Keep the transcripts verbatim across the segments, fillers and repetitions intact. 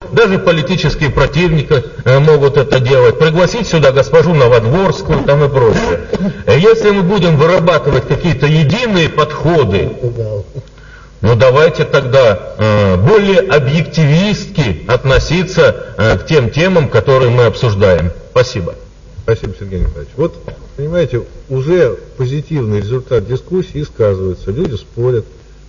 Даже политические противники э, могут это делать. Пригласить сюда госпожу Новодворскую там и прочее. Если мы будем вырабатывать какие-то единые подходы, ну давайте тогда э, более объективистски относиться э, к тем темам, которые мы обсуждаем. Спасибо. Спасибо, Сергей Николаевич. Вот, понимаете, уже позитивный результат дискуссии сказывается. Люди спорят,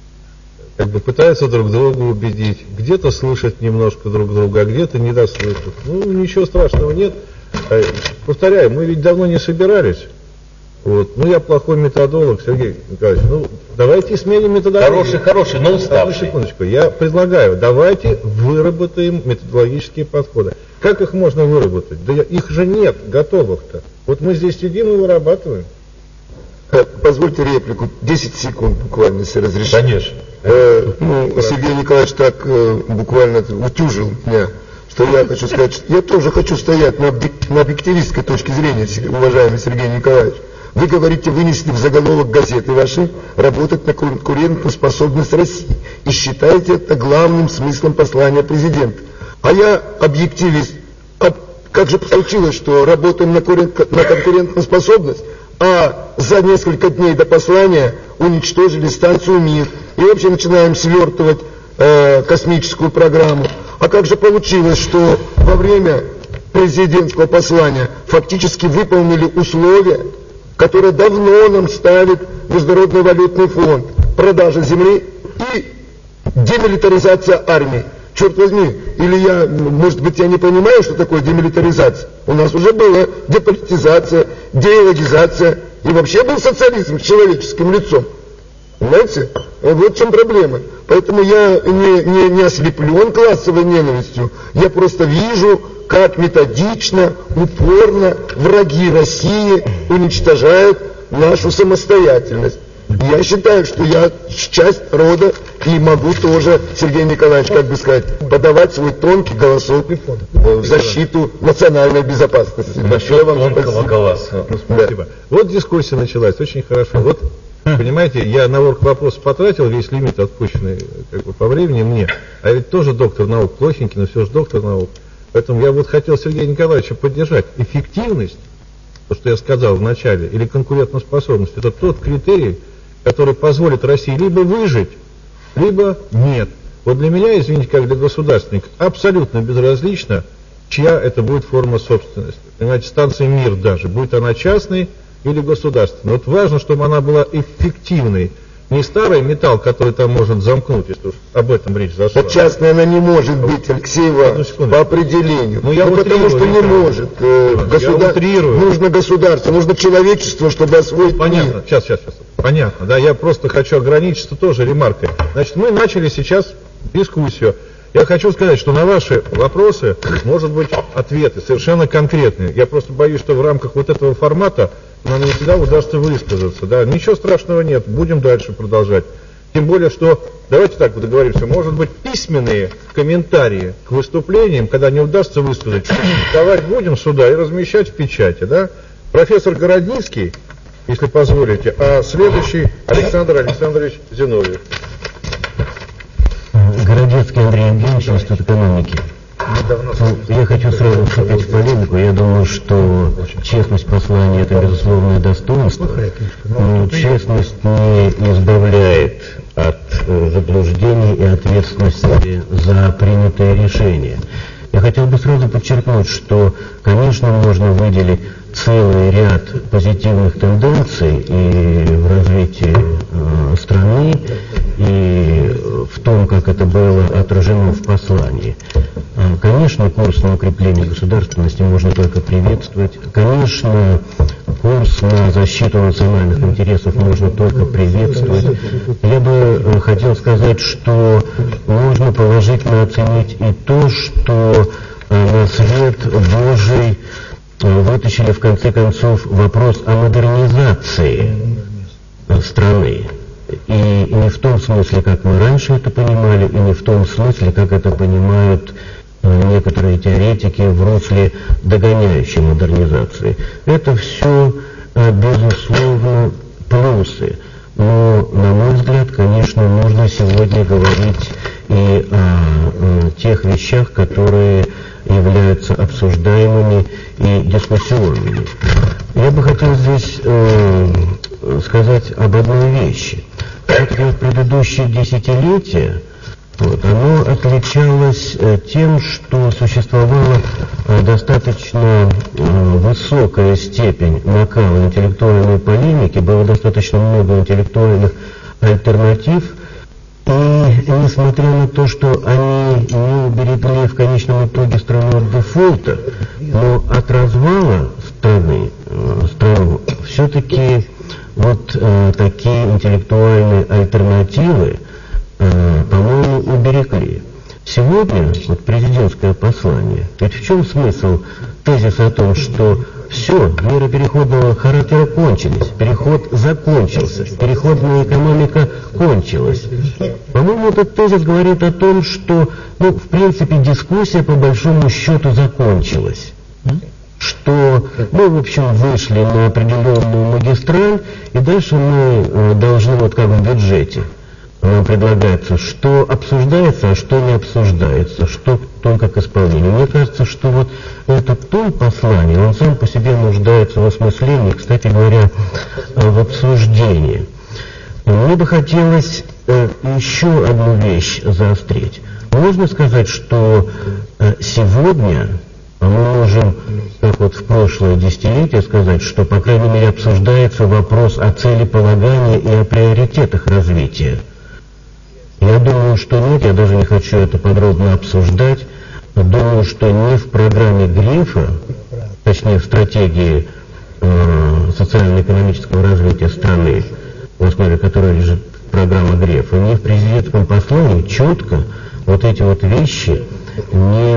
как бы пытаются друг друга убедить, где-то слышат немножко друг друга, а где-то не дослышат. Ну, ничего страшного нет. Повторяю, мы ведь давно не собирались. Вот. Ну, я плохой методолог, Сергей Николаевич. Ну, давайте сменим методологию. Хороший, хороший, но уставший. Одну секундочку. Я предлагаю, давайте выработаем методологические подходы. Как их можно выработать? Да их же нет, готовых-то. Вот мы здесь сидим и вырабатываем. Позвольте реплику, десять секунд буквально, если разрешите. Конечно. Э, ну, Сергей Николаевич так э, буквально утюжил меня, что я хочу сказать, что я тоже хочу стоять на, объек- на объективистской точке зрения, уважаемый Сергей Николаевич. Вы говорите, вынесли в заголовок газеты вашей работать на конкурентоспособность России и считаете это главным смыслом послания президента. А я объективист. А как же получилось, что работаем на, конкурент, на конкурентоспособность, а за несколько дней до послания уничтожили станцию «Мир» и вообще начинаем свертывать э, космическую программу. А как же получилось, что во время президентского послания фактически выполнили условия, которые давно нам ставит Международный валютный фонд: продажа земли и демилитаризация армии. Черт возьми, или я, может быть, я не понимаю, что такое демилитаризация. У нас уже была деполитизация, деологизация, и вообще был социализм с человеческим лицом. Понимаете? Вот в чем проблема. Поэтому я не, не, не ослеплен классовой ненавистью. Я просто вижу, как методично, упорно враги России уничтожают нашу самостоятельность. Я считаю, что я часть рода и могу тоже, Сергей Николаевич, как бы сказать, подавать свой тонкий голосок в защиту национальной безопасности. Большое вам тонкого голоса. Ну, спасибо. Да. Вот дискуссия началась, очень хорошо. Вот, понимаете, я на орг вопрос потратил весь лимит, отпущенный как бы, по времени мне, а ведь тоже доктор наук, плохенький, но все же доктор наук. Поэтому я вот хотел Сергея Николаевича поддержать. Эффективность, то, что я сказал в начале, или конкурентоспособность, это тот критерий, который позволит России либо выжить, либо нет. Вот для меня, извините, как для государственника, абсолютно безразлично, чья это будет форма собственности. Понимаете, станция «Мир» даже, будет она частной или государственной. Вот важно, чтобы она была эффективной. Не старый металл, который там может замкнуть, если уж об этом речь зашла. А частная она не может быть, Алексей Иванович, по определению. Ну, я ну потому что не может. Э, государ... Нужно государство, нужно человечество, чтобы освоить Понятно, мир. сейчас, сейчас, сейчас. Понятно, да, я просто хочу ограничиться тоже ремаркой. Значит, мы начали сейчас дискуссию. Я хочу сказать, что на ваши вопросы, может быть, ответы совершенно конкретные. Я просто боюсь, что в рамках вот этого формата нам не всегда удастся высказаться. Да? Ничего страшного нет, будем дальше продолжать. Тем более, что, давайте так вот договоримся, может быть, письменные комментарии к выступлениям, когда не удастся высказать, давать будем сюда и размещать в печати. Да? Профессор Городницкий, если позволите, а следующий Александр Александрович Зиновьев. Городецкий Андрей Евгеньевич, Институт экономики. Ну, я хочу сразу вступить в полемику. Я думаю, что честность послания — это безусловное достоинство, но честность не избавляет от э, заблуждений и ответственности за принятые решения. Я хотел бы сразу подчеркнуть, что, конечно, можно выделить целый ряд позитивных тенденций и в развитии э, страны, и в том, как это было отражено в послании. Конечно, курс на укрепление государственности можно только приветствовать. Конечно, курс на защиту национальных интересов можно только приветствовать. Я бы хотел сказать, что можно положительно оценить и то, что на свет Божий вытащили в конце концов вопрос о модернизации страны. И не в том смысле, как мы раньше это понимали, и не в том смысле, как это понимают некоторые теоретики в русле догоняющей модернизации. Это все, безусловно, плюсы. Но, на мой взгляд, конечно, нужно сегодня говорить и о, о тех вещах, которые являются обсуждаемыми и дискуссионными. Я бы хотел здесь э, сказать об одной вещи. Все-таки вот предыдущие десятилетия вот, оно отличалось э, тем, что существовала э, достаточно э, высокая степень накала интеллектуальной полемики, было достаточно много интеллектуальных альтернатив, и несмотря на то, что они не уберегли в конечном итоге страну от дефолта, но от развала страны, э, страну все-таки вот э, такие интеллектуальные альтернативы, э, по-моему, уберегли. Сегодня вот президентское послание, ведь в чем смысл тезиса о том, что все, меры переходного характера кончились, переход закончился, переходная экономика кончилась. По-моему, этот тезис говорит о том, что, ну, в принципе, дискуссия по большому счету закончилась. Что мы, в общем, вышли на определенную магистраль, и дальше мы э, должны, вот как в бюджете, нам предлагается, что обсуждается, а что не обсуждается, что только к исполнению. Мне кажется, что вот этот тон послания, он сам по себе нуждается в осмыслении, кстати говоря, в обсуждении. Мне бы хотелось э, еще одну вещь заострить. Можно сказать, что э, сегодня мы можем, как вот в прошлое десятилетие, сказать, что, по крайней мере, обсуждается вопрос о целеполагании и о приоритетах развития. Я думаю, что нет, я даже не хочу это подробно обсуждать. Думаю, что ни в программе Грефа, точнее в стратегии э, социально-экономического развития страны, в основе которой лежит программа Грефа, ни в президентском послании четко вот эти вот вещи не